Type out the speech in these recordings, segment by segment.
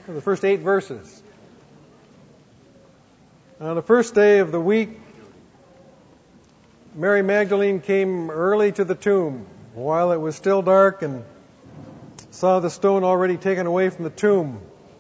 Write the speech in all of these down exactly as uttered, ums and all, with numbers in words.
the first eight verses. On the first day of the week, Mary Magdalene came early to the tomb while it was still dark and saw the stone already taken away from the tomb.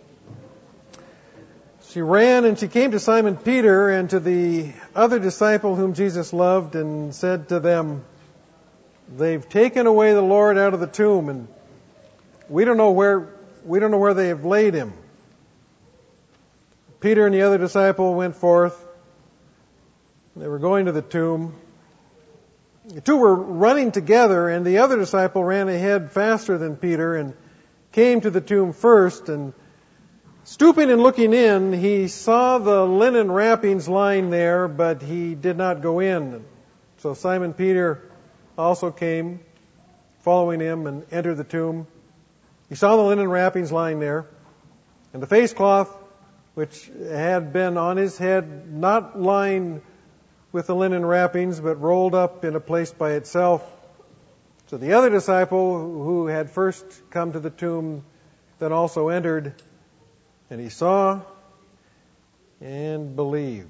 She ran and she came to Simon Peter and to the other disciple whom Jesus loved and said to them, "They've taken away the Lord out of the tomb, and we don't know where we don't know where they have laid him." Peter and the other disciple went forth. They were going to the tomb. The two were running together, and the other disciple ran ahead faster than Peter and came to the tomb first, and stooping and looking in, he saw the linen wrappings lying there, but he did not go in. So Simon Peter also came, following him, and entered the tomb. He saw the linen wrappings lying there, and the face cloth which had been on his head, not lying with the linen wrappings, but rolled up in a place by itself. So the other disciple who had first come to the tomb then also entered, and he saw and believed.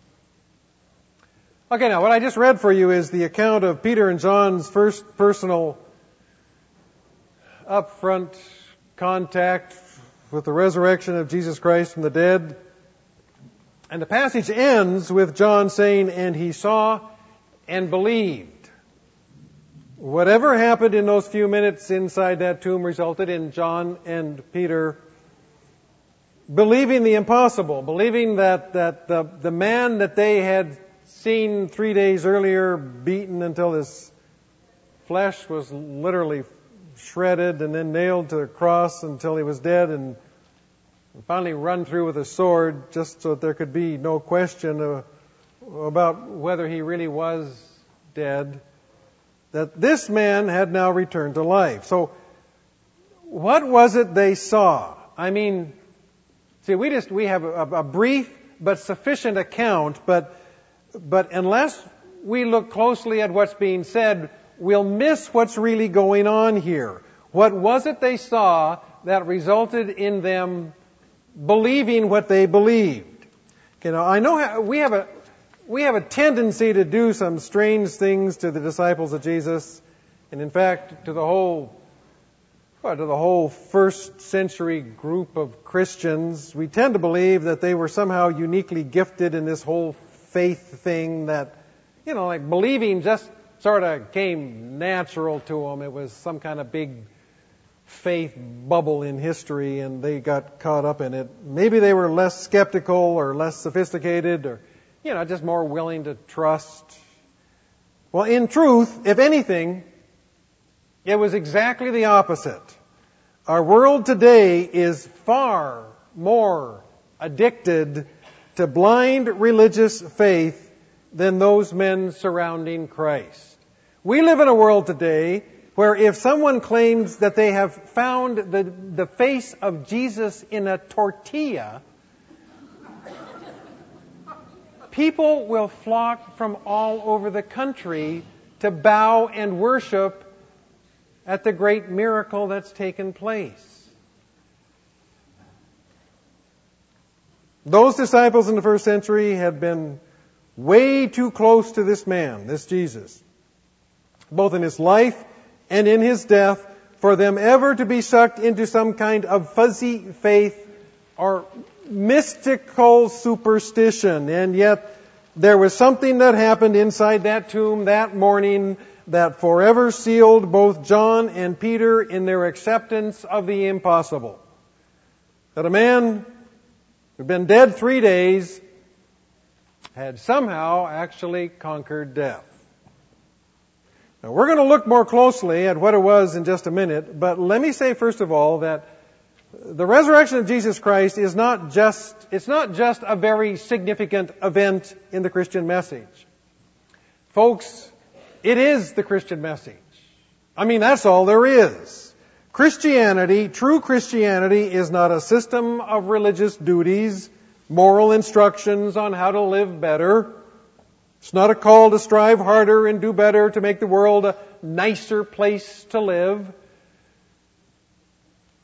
Okay, now what I just read for you is the account of Peter and John's first personal upfront contact with the resurrection of Jesus Christ from the dead. And the passage ends with John saying, "And he saw and believed." Whatever happened in those few minutes inside that tomb resulted in John and Peter believing the impossible, believing that, that the, the man that they had seen three days earlier beaten until his flesh was literally shredded and then nailed to the cross until he was dead and finally run through with a sword just so that there could be no question uh, about whether he really was dead, that this man had now returned to life. So what was it they saw? I mean, see, we just we have a, a brief but sufficient account, but but unless we look closely at what's being said, we'll miss what's really going on here. What was it they saw that resulted in them believing what they believed? You know, I know we have a we have a tendency to do some strange things to the disciples of Jesus, and in fact, to the whole well, to the whole first century group of Christians. We tend to believe that they were somehow uniquely gifted in this whole faith thing, that, you know, like believing just sort of came natural to them. It was some kind of big faith bubble in history, and they got caught up in it. Maybe they were less skeptical or less sophisticated, or, you know, just more willing to trust. Well, in truth, if anything, it was exactly the opposite. Our world today is far more addicted to blind religious faith than those men surrounding Christ. We live in a world today where if someone claims that they have found the, the face of Jesus in a tortilla, people will flock from all over the country to bow and worship at the great miracle that's taken place. Those disciples in the first century had been way too close to this man, this Jesus, both in his life and in his death, for them ever to be sucked into some kind of fuzzy faith or mystical superstition. And yet there was something that happened inside that tomb that morning that forever sealed both John and Peter in their acceptance of the impossible. That a man who'd been dead three days had somehow actually conquered death. Now, we're going to look more closely at what it was in just a minute, but let me say first of all that the resurrection of Jesus Christ is not just, it's not just a very significant event in the Christian message. Folks, it is the Christian message. I mean, that's all there is. Christianity, true Christianity, is not a system of religious duties, moral instructions on how to live better. It's not a call to strive harder and do better to make the world a nicer place to live.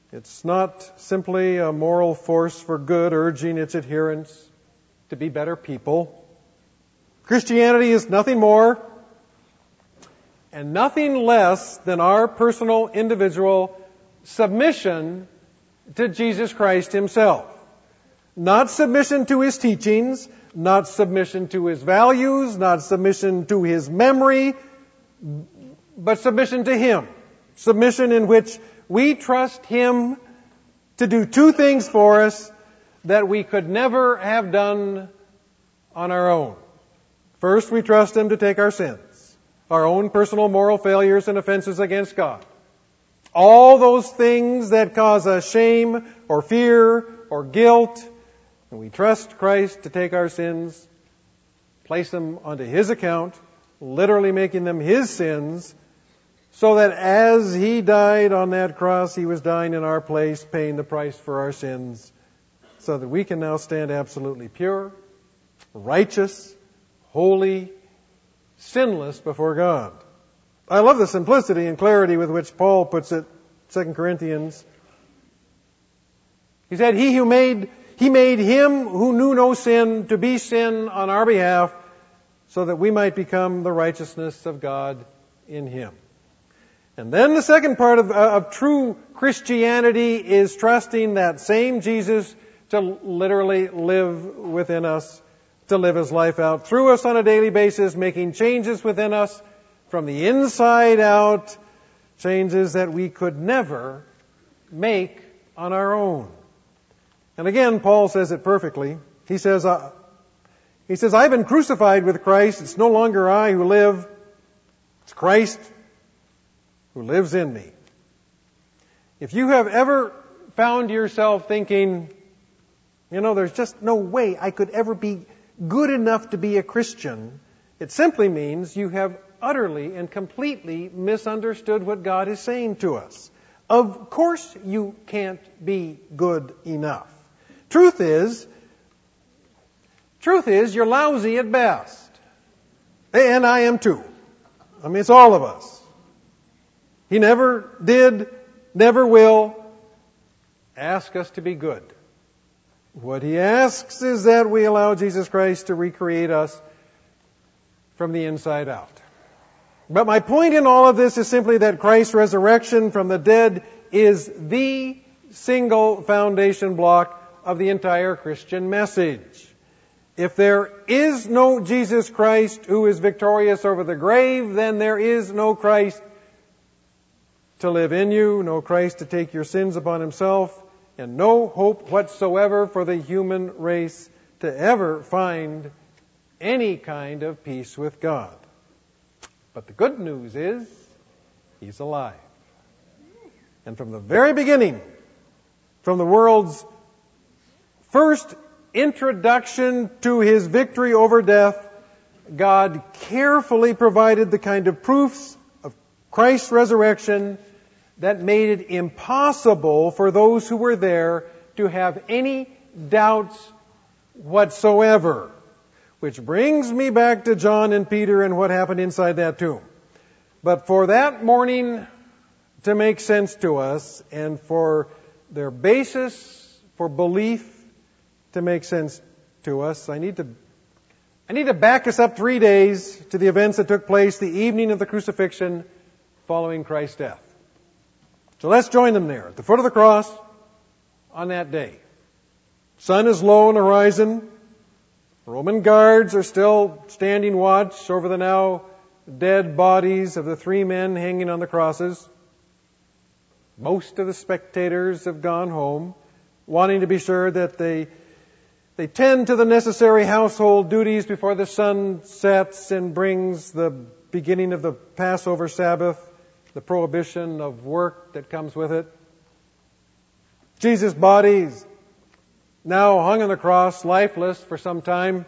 It's not simply a moral force for good urging its adherents to be better people. Christianity is nothing more and nothing less than our personal, individual submission to Jesus Christ Himself. Not submission to His teachings, not submission to His values, not submission to His memory, but submission to Him. Submission in which we trust Him to do two things for us that we could never have done on our own. First, we trust Him to take our sins, our own personal moral failures and offenses against God. All those things that cause us shame or fear or guilt, and we trust Christ to take our sins, place them onto His account, literally making them His sins, so that as He died on that cross, He was dying in our place, paying the price for our sins, so that we can now stand absolutely pure, righteous, holy, sinless before God. I love the simplicity and clarity with which Paul puts it, Second Corinthians. He said, He who made, He made Him who knew no sin to be sin on our behalf, so that we might become the righteousness of God in Him. And then the second part of, of true Christianity is trusting that same Jesus to literally live within us, to live His life out through us on a daily basis, making changes within us from the inside out, changes that we could never make on our own. And again, Paul says it perfectly. He says, uh, he says, I've been crucified with Christ. It's no longer I who live. It's Christ who lives in me. If you have ever found yourself thinking, you know, there's just no way I could ever be good enough to be a Christian, it simply means you have utterly and completely misunderstood what God is saying to us. Of course you can't be good enough. Truth is, truth is, you're lousy at best. And I am too. I mean, it's all of us. He never did, never will ask us to be good. What He asks is that we allow Jesus Christ to recreate us from the inside out. But my point in all of this is simply that Christ's resurrection from the dead is the single foundation block of the entire Christian message. If there is no Jesus Christ who is victorious over the grave, then there is no Christ to live in you, no Christ to take your sins upon Himself, and no hope whatsoever for the human race to ever find any kind of peace with God. But the good news is, He's alive. And from the very beginning, from the world's first introduction to His victory over death, God carefully provided the kind of proofs of Christ's resurrection that made it impossible for those who were there to have any doubts whatsoever. Which brings me back to John and Peter and what happened inside that tomb. But for that morning to make sense to us, and for their basis for belief to make sense to us, I need to I need to back us up three days to the events that took place the evening of the crucifixion following Christ's death. So let's join them there at the foot of the cross on that day. Sun is low on the horizon. Roman guards are still standing watch over the now dead bodies of the three men hanging on the crosses. Most of the spectators have gone home, wanting to be sure that they they tend to the necessary household duties before the sun sets and brings the beginning of the Passover Sabbath, the prohibition of work that comes with it. Jesus' body is now hung on the cross, lifeless for some time.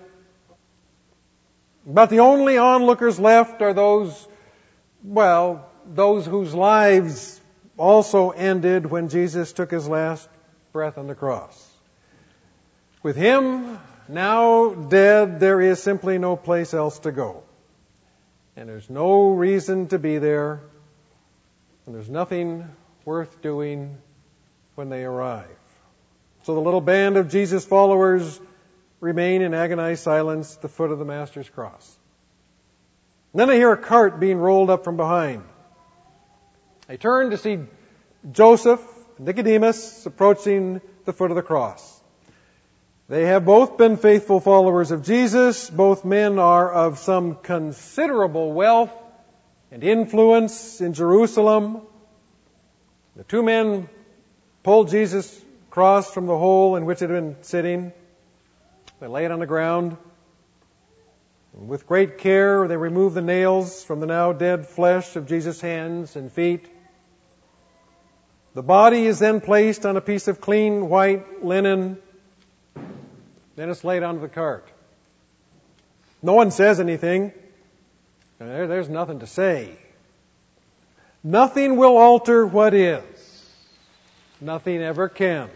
But the only onlookers left are those, well, those whose lives also ended when Jesus took His last breath on the cross. With Him now dead, there is simply no place else to go. And there's no reason to be there. And there's nothing worth doing when they arrive. So the little band of Jesus' followers remain in agonized silence at the foot of the Master's cross. And then they hear a cart being rolled up from behind. They turn to see Joseph and Nicodemus approaching the foot of the cross. They have both been faithful followers of Jesus. Both men are of some considerable wealth and influence in Jerusalem. The two men pulled Jesus' cross from the hole in which it had been sitting. They lay it on the ground. And with great care, they remove the nails from the now dead flesh of Jesus' hands and feet. The body is then placed on a piece of clean white linen. Then it's laid onto the cart. No one says anything. There, there's nothing to say. Nothing will alter what is. Nothing ever can.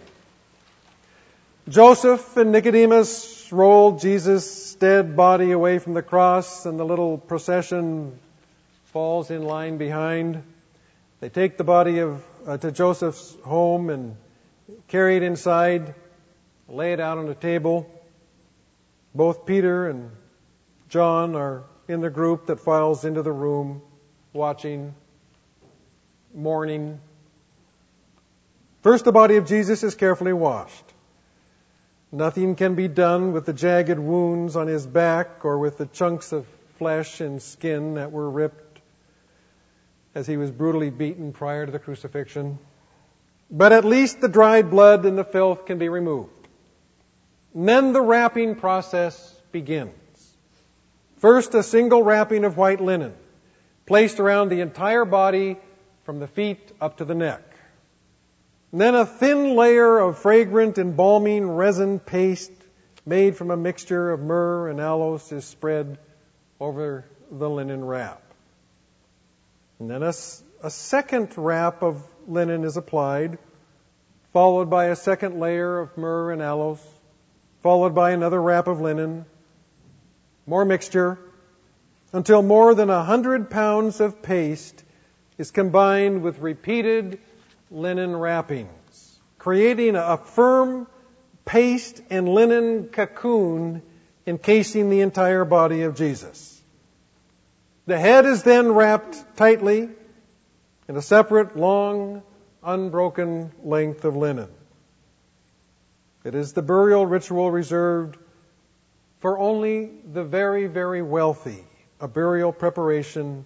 Joseph and Nicodemus rolled Jesus' dead body away from the cross, and the little procession falls in line behind. They take the body of uh, to Joseph's home and carry it inside, lay it out on the table. Both Peter and John are in the group that files into the room, watching, mourning. First, the body of Jesus is carefully washed. Nothing can be done with the jagged wounds on his back or with the chunks of flesh and skin that were ripped as he was brutally beaten prior to the crucifixion. But at least the dried blood and the filth can be removed. And then the wrapping process begins. First, a single wrapping of white linen, placed around the entire body from the feet up to the neck. And then a thin layer of fragrant embalming resin paste made from a mixture of myrrh and aloes is spread over the linen wrap. And then a, a second wrap of linen is applied, followed by a second layer of myrrh and aloes, followed by another wrap of linen, more mixture, until more than a hundred pounds of paste is combined with repeated linen wrappings, creating a firm paste and linen cocoon encasing the entire body of Jesus. The head is then wrapped tightly in a separate, long, unbroken length of linen. It is the burial ritual reserved for only the very, very wealthy, a burial preparation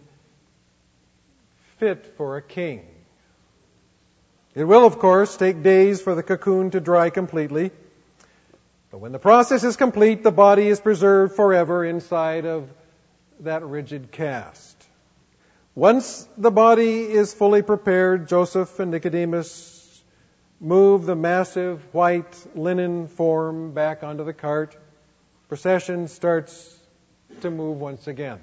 fit for a king. It will, of course, take days for the cocoon to dry completely. But when the process is complete, the body is preserved forever inside of that rigid cast. Once the body is fully prepared, Joseph and Nicodemus move the massive white linen form back onto the cart. Procession starts to move once again.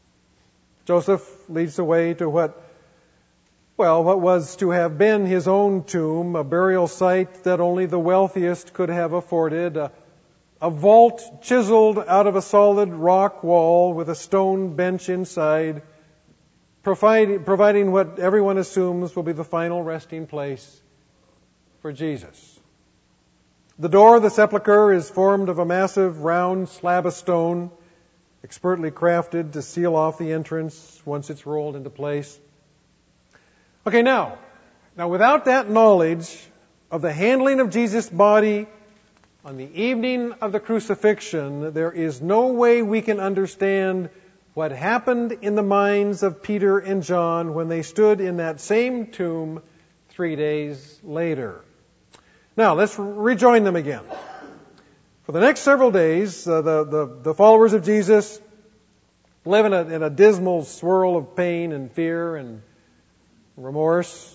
Joseph leads the way to what Well, what was to have been his own tomb, a burial site that only the wealthiest could have afforded, a, a vault chiseled out of a solid rock wall with a stone bench inside, provide, providing what everyone assumes will be the final resting place for Jesus. The door of the sepulchre is formed of a massive round slab of stone, expertly crafted to seal off the entrance once it's rolled into place. Okay, now, now without that knowledge of the handling of Jesus' body on the evening of the crucifixion, there is no way we can understand what happened in the minds of Peter and John when they stood in that same tomb three days later. Now, let's rejoin them again. For the next several days, uh, the, the, the followers of Jesus live in a, in a dismal swirl of pain and fear and remorse.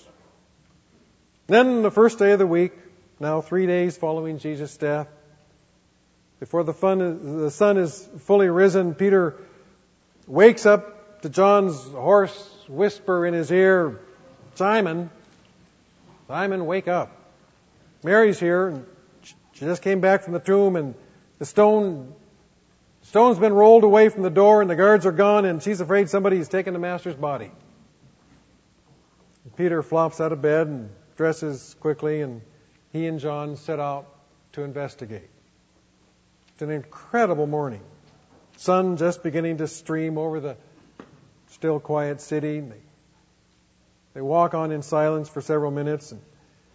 Then the first day of the week, now three days following Jesus' death, before the, fun, the sun is fully risen, Peter wakes up to John's hoarse whisper in his ear, Simon, Simon, wake up. Mary's here, and she just came back from the tomb, and the stone, stone's been rolled away from the door, and the guards are gone, and she's afraid somebody's taken the Master's body. Peter flops out of bed and dresses quickly, and he and John set out to investigate. It's an incredible morning. Sun just beginning to stream over the still quiet city. They, they walk on in silence for several minutes. And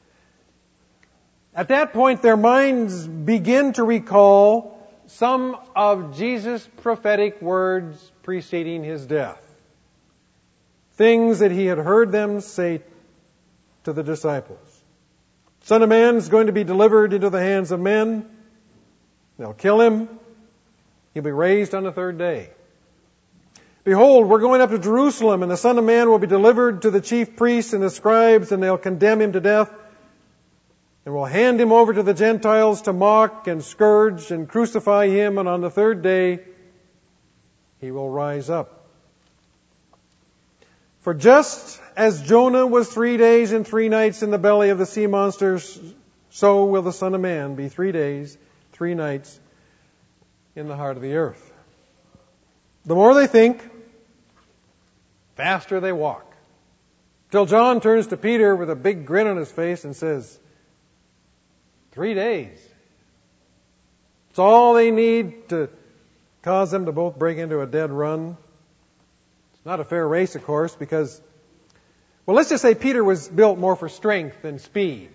at that point, their minds begin to recall some of Jesus' prophetic words preceding his death. Things that he had heard them say to the disciples. Son of Man is going to be delivered into the hands of men. They'll kill him. He'll be raised on the third day. Behold, we're going up to Jerusalem, and the Son of Man will be delivered to the chief priests and the scribes, and they'll condemn him to death, and will hand him over to the Gentiles to mock and scourge and crucify him, and on the third day he will rise up. For just as Jonah was three days and three nights in the belly of the sea monsters, so will the Son of Man be three days, three nights in the heart of the earth. The more they think, faster they walk. Till John turns to Peter with a big grin on his face and says, Three days. It's all they need to cause them to both break into a dead run. It's not a fair race, of course, because, well, let's just say Peter was built more for strength than speed.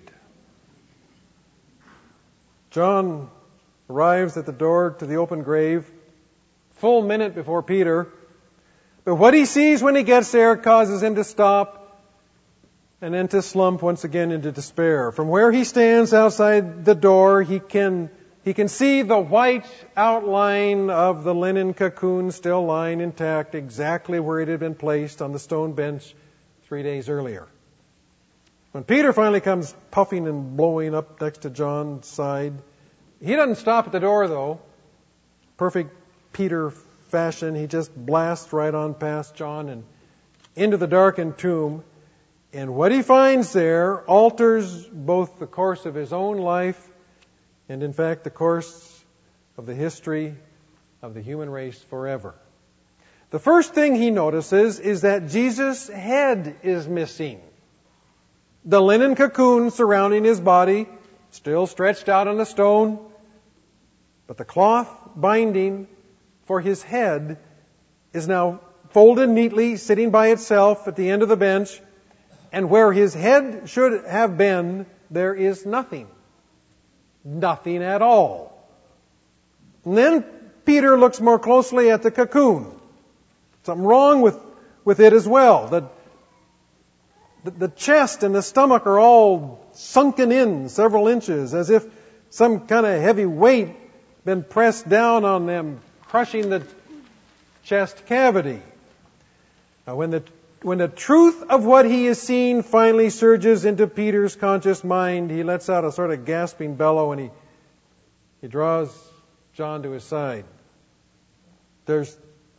John arrives at the door to the open grave, full minute before Peter. But what he sees when he gets there causes him to stop and then to slump once again into despair. From where he stands outside the door, he can he can see the white outline of the linen cocoon still lying intact, exactly where it had been placed on the stone bench three days earlier. When Peter finally comes puffing and blowing up next to John's side, he doesn't stop at the door, though. Perfect Peter fashion, he just blasts right on past John and into the darkened tomb. And what he finds there alters both the course of his own life and, in fact, the course of the history of the human race forever. The first thing he notices is that Jesus' head is missing. The linen cocoon surrounding his body, still stretched out on the stone, but the cloth binding for his head is now folded neatly, sitting by itself at the end of the bench. And where his head should have been, there is nothing. Nothing at all. And then Peter looks more closely at the cocoon. Something wrong with, with it as well. The, the, the chest and the stomach are all sunken in several inches, as if some kind of heavy weight been pressed down on them, crushing the chest cavity. Now, when the When the truth of what he has seen finally surges into Peter's conscious mind, he lets out a sort of gasping bellow and he, he draws John to his side. There's,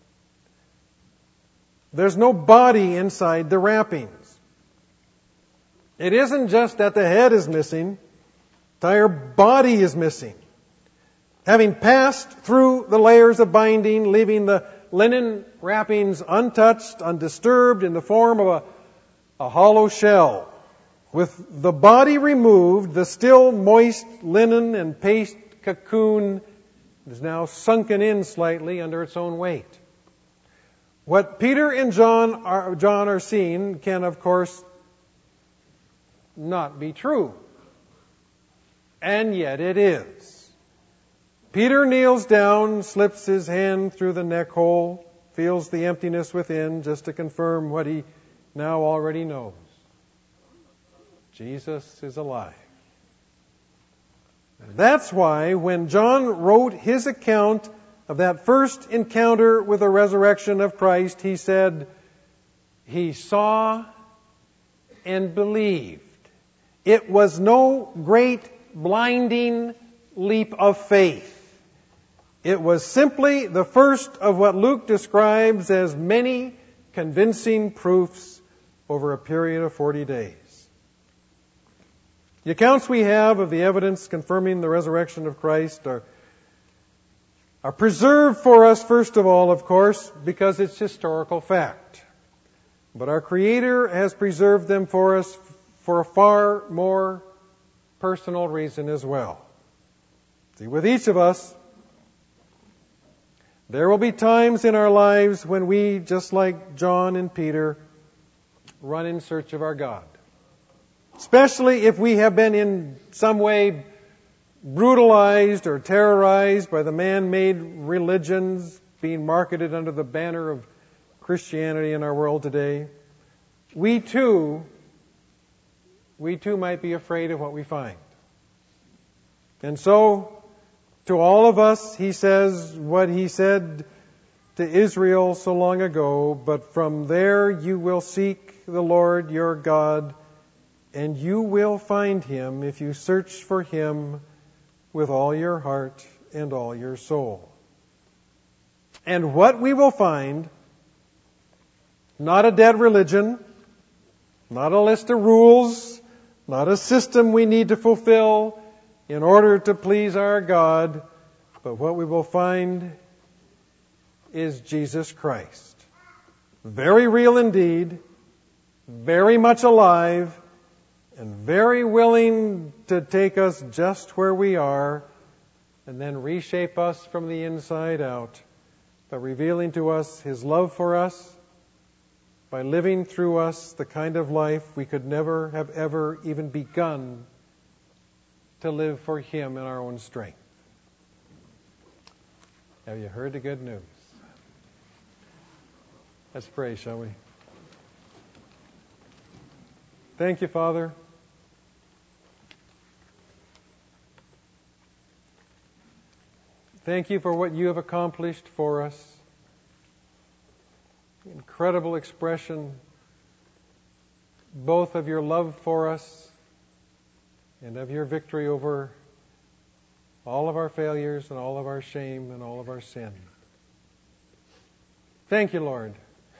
there's no body inside the wrappings. It isn't just that the head is missing, the entire body is missing. Having passed through the layers of binding, leaving the linen wrappings untouched, undisturbed, in the form of a, a hollow shell. With the body removed, the still moist linen and paste cocoon is now sunken in slightly under its own weight. What Peter and John are, John are seeing can, of course, not be true. And yet it is. Peter kneels down, slips his hand through the neck hole, feels the emptiness within, just to confirm what he now already knows. Jesus is alive. And that's why when John wrote his account of that first encounter with the resurrection of Christ, he said, he saw and believed. It was no great blinding leap of faith. It was simply the first of what Luke describes as many convincing proofs over a period of forty days. The accounts we have of the evidence confirming the resurrection of Christ are, are preserved for us, first of all, of course, because it's historical fact. But our Creator has preserved them for us for a far more personal reason as well. See, with each of us, there will be times in our lives when we, just like John and Peter, run in search of our God. Especially if we have been in some way brutalized or terrorized by the man-made religions being marketed under the banner of Christianity in our world today. We too, we too might be afraid of what we find. And so, to all of us, he says what he said to Israel so long ago, but from there you will seek the Lord your God, and you will find him if you search for him with all your heart and all your soul. And what we will find, not a dead religion, not a list of rules, not a system we need to fulfill in order to please our God, but what we will find is Jesus Christ. Very real indeed, very much alive, and very willing to take us just where we are and then reshape us from the inside out by revealing to us his love for us, by living through us the kind of life we could never have ever even begun to live for him in our own strength. Have you heard the good news? Let's pray, shall we? Thank you, Father. Thank you for what you have accomplished for us. Incredible expression, both of your love for us and of your victory over all of our failures and all of our shame and all of our sin. Thank you, Lord,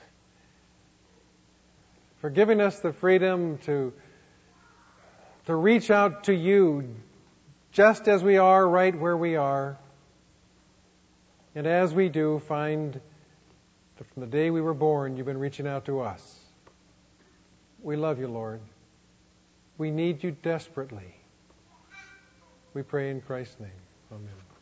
for giving us the freedom to, to reach out to you just as we are, right where we are. And as we do, find that from the day we were born, you've been reaching out to us. We love you, Lord. We need you desperately. We pray in Christ's name. Amen.